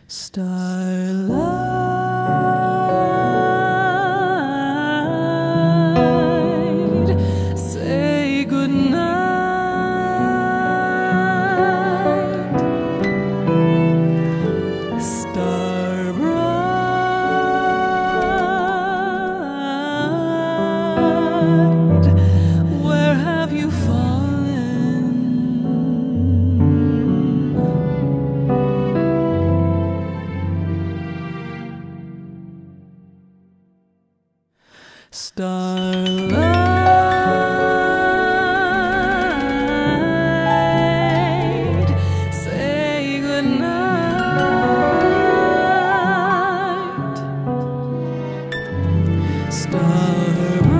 Starlight, say goodnight. Star bright, where have you fallen? Starlight, say goodnight. Star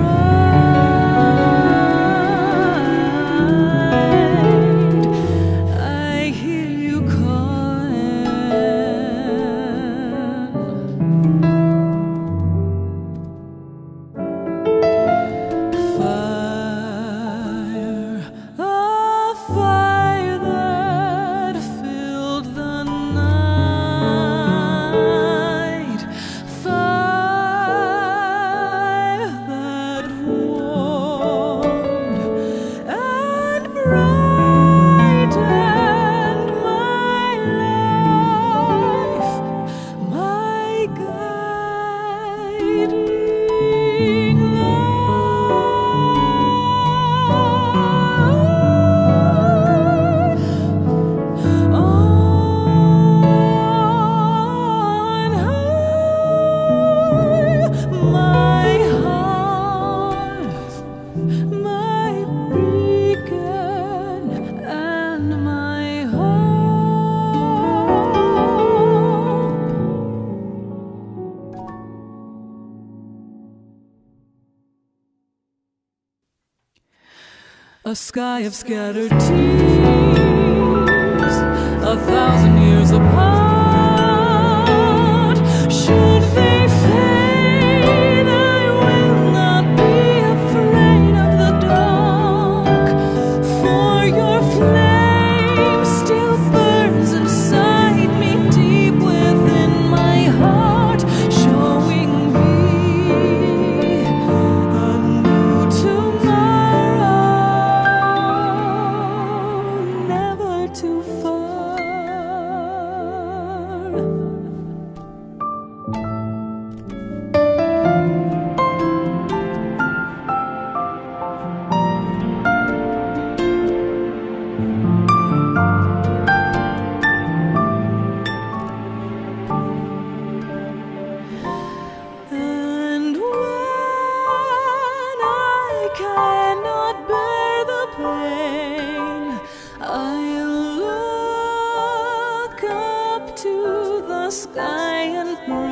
bright, I hear you calling. Fire, a fire that filled the night. Fire that warmed and brightened my life, my guiding on high, my heart, my beacon, and my hope. A sky of scattered tears, 1,000 years apart. Should they fade, I will not be afraid of the dark, for your flame still burns inside me, deep within my heart, showing me a new tomorrow, never too far. And when I cannot bear the pain, I'll look up to the sky and pray.